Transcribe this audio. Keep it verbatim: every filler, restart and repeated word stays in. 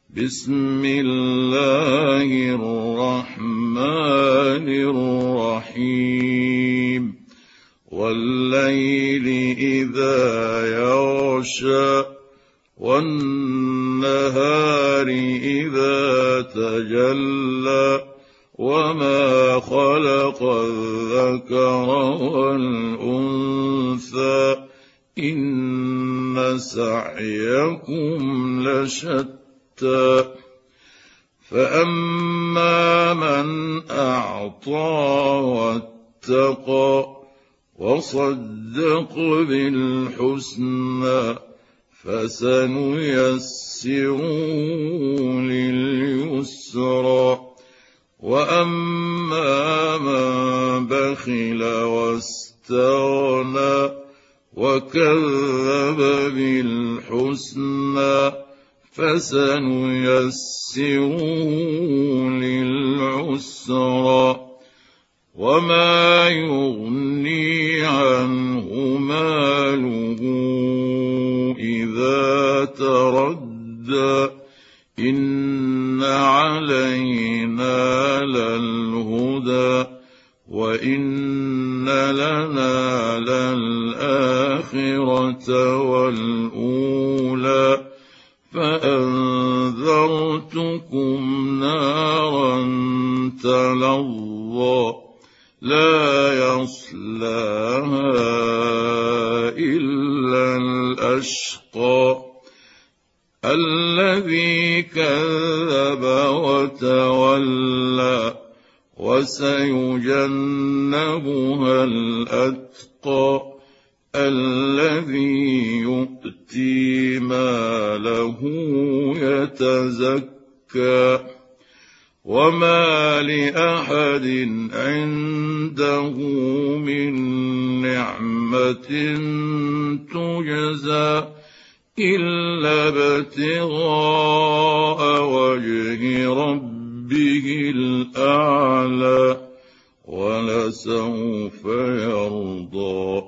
بسم الله الرحمن الرحيم والليل إذا يغشى والنهار إذا تجلى وما خلق الذكر والأنثى إن سعيكم لشتى فأما من أعطى واتقى وصدق بالحسنى فسنيسره لليسرى وأما من بخل واستغنى وكذب بالحسنى فسنيسره للعسرى وما يغني عنه ماله إذا تردى إن علينا للهدى وإن لنا للآخرة والأولى فأنذرتكم نارا تلظى لا يصلاها إلا الأشقى الذي كذب وتولى وسيجنبها الأتقى الذي يؤتي ماله يتزكى وما لأحد عنده من نعمة تجزى إلا ابتغاء وجه ربه الأعلى ولسوف يرضى